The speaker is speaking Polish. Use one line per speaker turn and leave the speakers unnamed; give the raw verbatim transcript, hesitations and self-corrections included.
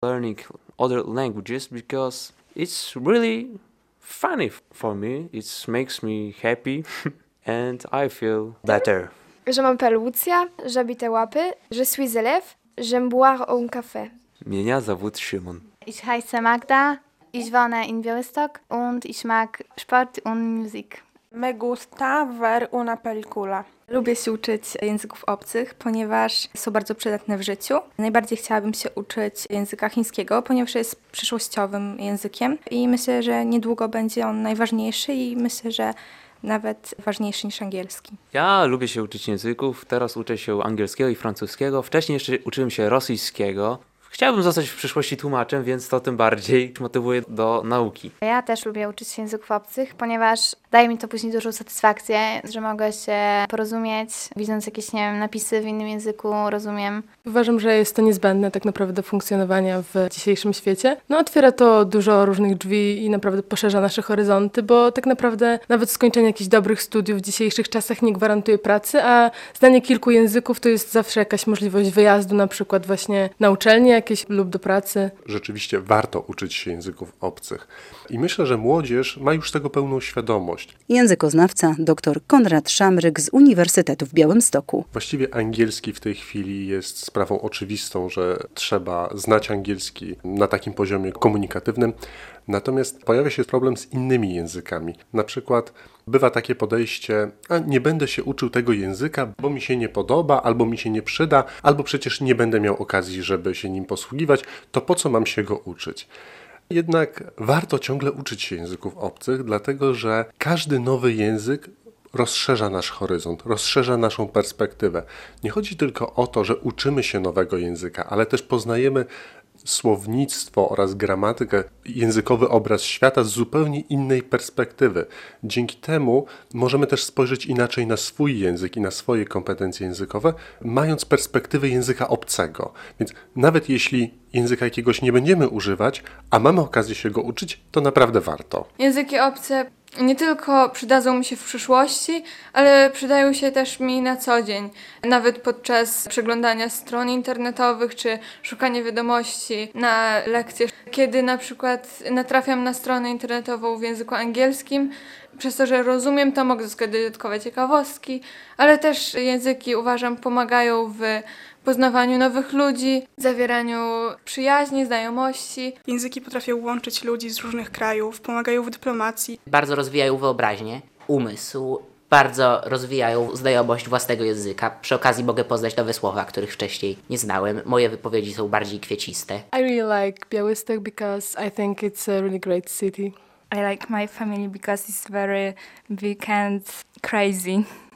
learning other languages because it's really funny for me. It makes me happy and I feel better.
Je m'appelle Lucia, j'habite à Łapy, je suis élève, j'aime boire un café.
Меня зовут Szymon.
Ich heiße Magda, ich wohne in Białystok und ich mag Sport und Musik.
Me gusta ver una película.
Lubię się uczyć języków obcych, ponieważ są bardzo przydatne w życiu. Najbardziej chciałabym się uczyć języka chińskiego, ponieważ jest przyszłościowym językiem i myślę, że niedługo będzie on najważniejszy i myślę, że nawet ważniejszy niż angielski.
Ja lubię się uczyć języków, teraz uczę się angielskiego i francuskiego. Wcześniej jeszcze uczyłem się rosyjskiego. Chciałbym zostać w przyszłości tłumaczem, więc to tym bardziej motywuje do nauki.
Ja też lubię uczyć się języków obcych, ponieważ daje mi to później dużą satysfakcję, że mogę się porozumieć, widząc jakieś, nie wiem, napisy w innym języku, rozumiem.
Uważam, że jest to niezbędne tak naprawdę do funkcjonowania w dzisiejszym świecie. No otwiera to dużo różnych drzwi i naprawdę poszerza nasze horyzonty, bo tak naprawdę nawet skończenie jakichś dobrych studiów w dzisiejszych czasach nie gwarantuje pracy, a znanie kilku języków to jest zawsze jakaś możliwość wyjazdu, na przykład właśnie na uczelnię jakieś lub do pracy.
Rzeczywiście warto uczyć się języków obcych. I myślę, że młodzież ma już tego pełną świadomość.
Językoznawca dr Konrad Szamryk z Uniwersytetu w Białymstoku.
Właściwie angielski w tej chwili jest sprawą oczywistą, że trzeba znać angielski na takim poziomie komunikatywnym. Natomiast pojawia się problem z innymi językami. Na przykład bywa takie podejście, a nie będę się uczył tego języka, bo mi się nie podoba, albo mi się nie przyda, albo przecież nie będę miał okazji, żeby się nim posługiwać, to po co mam się go uczyć? Jednak warto ciągle uczyć się języków obcych, dlatego że każdy nowy język rozszerza nasz horyzont, rozszerza naszą perspektywę. Nie chodzi tylko o to, że uczymy się nowego języka, ale też poznajemy słownictwo oraz gramatykę, językowy obraz świata z zupełnie innej perspektywy. Dzięki temu możemy też spojrzeć inaczej na swój język i na swoje kompetencje językowe, mając perspektywę języka obcego. Więc nawet jeśli języka jakiegoś nie będziemy używać, a mamy okazję się go uczyć, to naprawdę warto.
Języki obce nie tylko przydadzą mi się w przyszłości, ale przydają się też mi na co dzień. Nawet podczas przeglądania stron internetowych czy szukania wiadomości na lekcjach. Kiedy na przykład natrafiam na stronę internetową w języku angielskim, przez to, że rozumiem to, mogę zyskać dodatkowe ciekawostki, ale też języki, uważam, pomagają w poznawaniu nowych ludzi, zawieraniu przyjaźni, znajomości.
Języki potrafią łączyć ludzi z różnych krajów, pomagają w dyplomacji.
Bardzo rozwijają wyobraźnię, umysł, bardzo rozwijają znajomość własnego języka. Przy okazji mogę poznać nowe słowa, których wcześniej nie znałem. Moje wypowiedzi są bardziej kwieciste.
I really like Białystok because I think it's a really great city.
I like my family because it's very big and crazy.